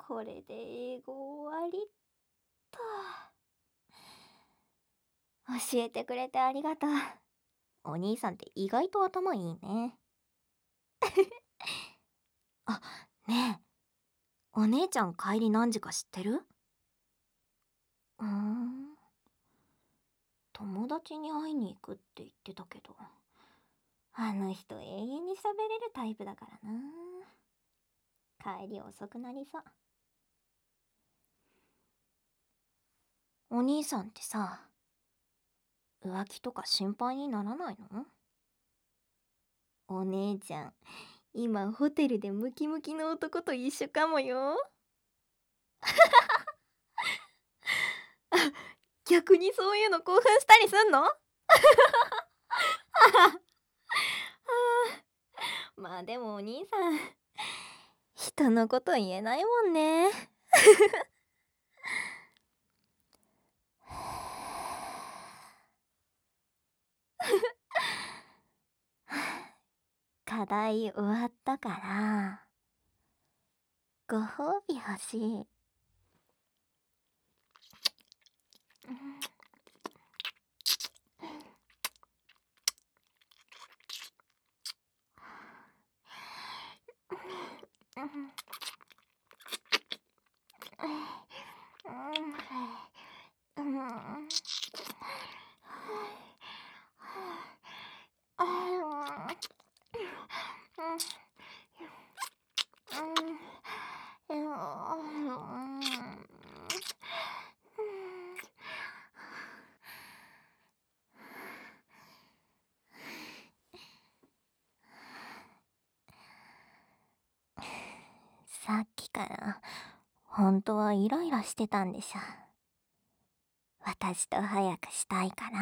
これで英語終わりっと。教えてくれてありがとう。お兄さんって意外と頭いいね。あ、ねえ、お姉ちゃん帰り何時か知ってる？友達に会いに行くって言ってたけど、あの人永遠に喋れるタイプだからな。帰り遅くなりそう。お兄さんってさ、浮気とか心配にならないの？お姉ちゃん、今ホテルでムキムキの男と一緒かもよ。逆にそういうの興奮したりすんの？まあでもお兄さん、人のこと言えないもんね。課題終わったから、ご褒美欲しい。さっきから本当はイライラしてたんでしょ。私と早くしたいから。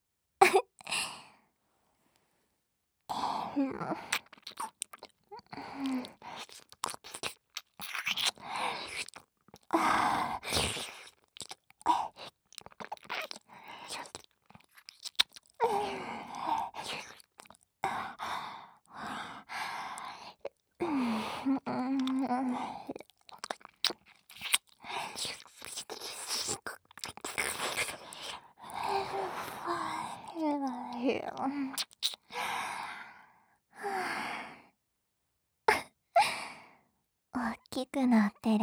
大きくなってる。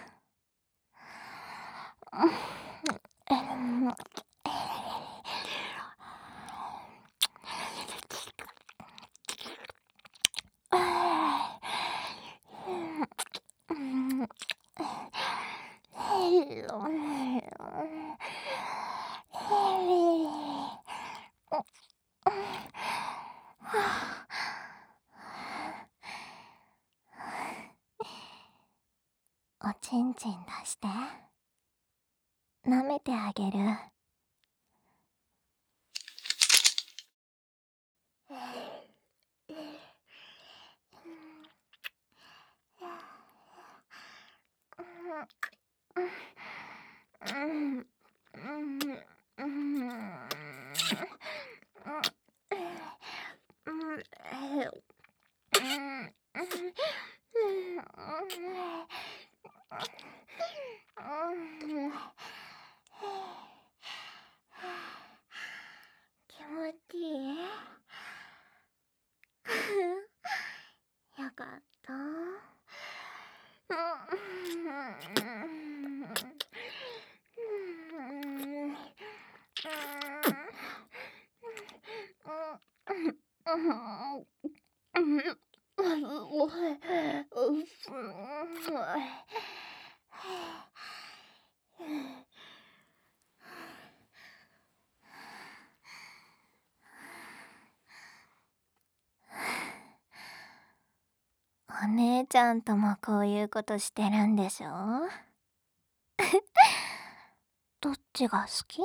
おちんちん出して。舐めてあげる。気持ちいい？よかった。お姉ちゃんともこういうことしてるんでしょ？どっちが好き？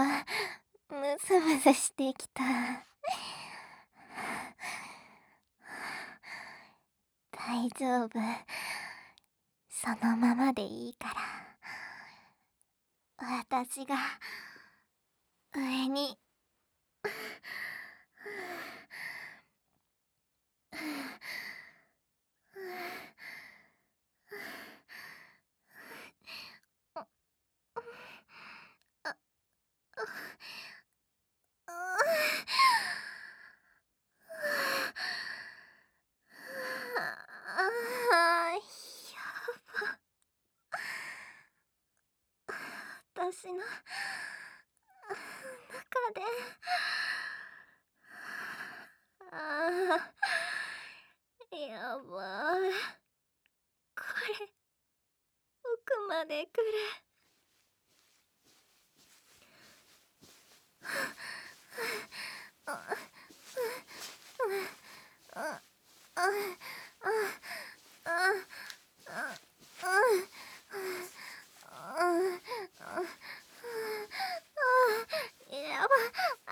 ムズムズしてきた。大丈夫。そのままでいいから。私が上に私の中でやばい。これ奥まで来る。やば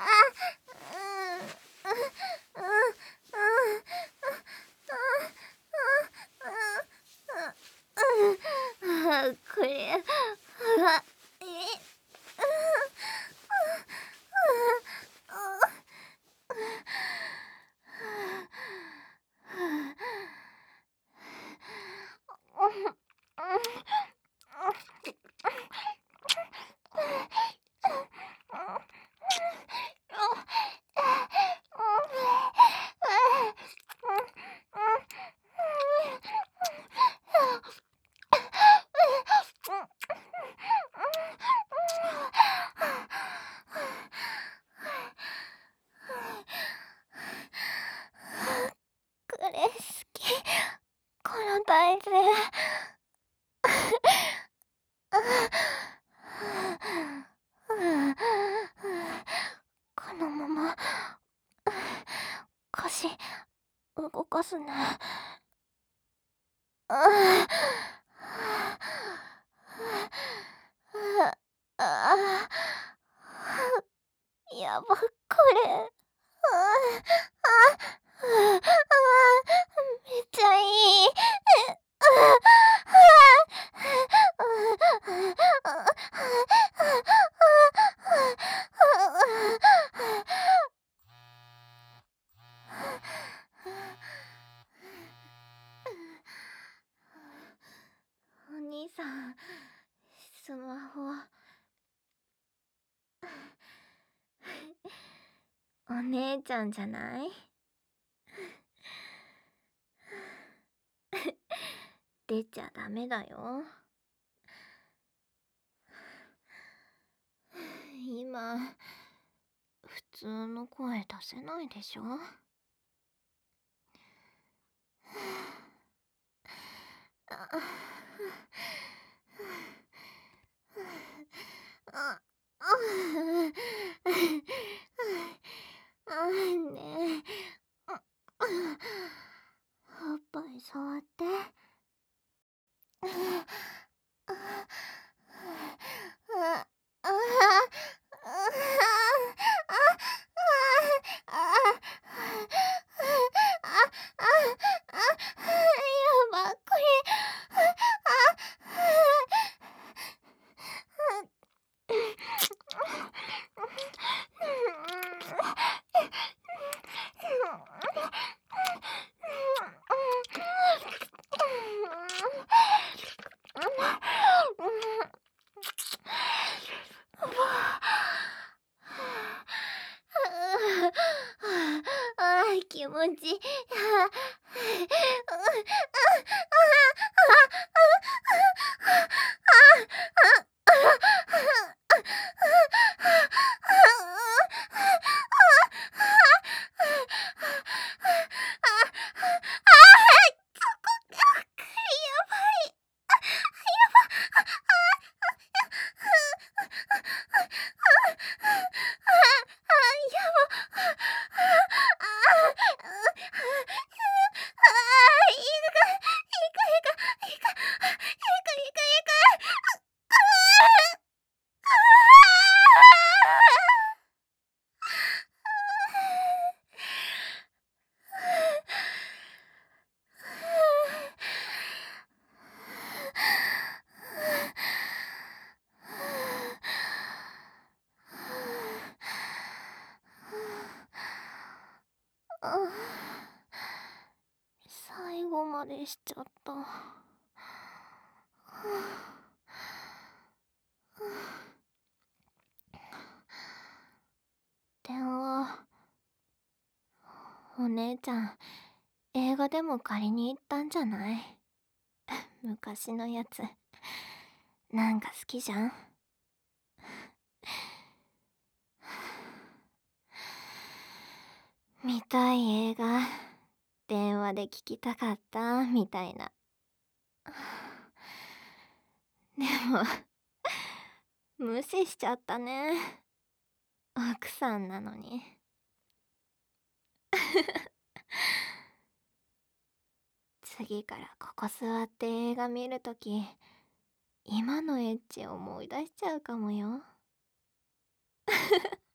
これこれ好き。この体勢。このまま腰動かすね。やば、これ。めっちゃいい。お兄さん、スマホ。お姉ちゃんじゃない？出ちゃダメだよ。今、普通の声出せないでしょ？ねえ、おっぱい触って。やば、こ気持ちいい。 れしちゃった。電話、お姉ちゃん、映画でも借りに行ったんじゃない？昔のやつ。なんか好きじゃん？見たい映画、電話で聞きたかったみたいな。でも無視しちゃったね。奥さんなのに。次からここ座って映画見るとき、今のエッチ思い出しちゃうかもよ。